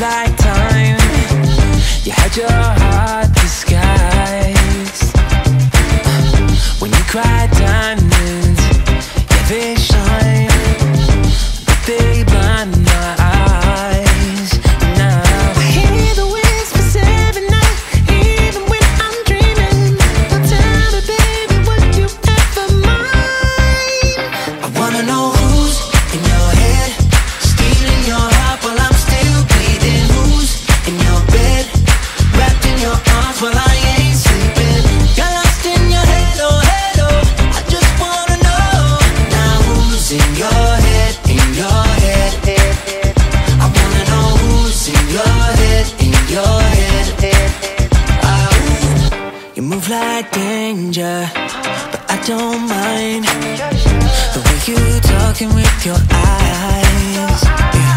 like time. You had your heart disguised. When you cry diamonds, yeah, they shine, but they blind my eyes. Now I hear the whispers every night, even when I'm dreaming. Now tell me, baby, would you ever mind? I wanna know who's in your head, stealing your heart while I'm still bleeding. Who's in your bed, wrapped in your arms while I ain't sleeping? Got lost in your head, oh head, oh. I just wanna know now who's in your head, in your head. I wanna know who's in your head, in your head. You move like danger, but I don't mind the way you talking with your eyes. Yeah.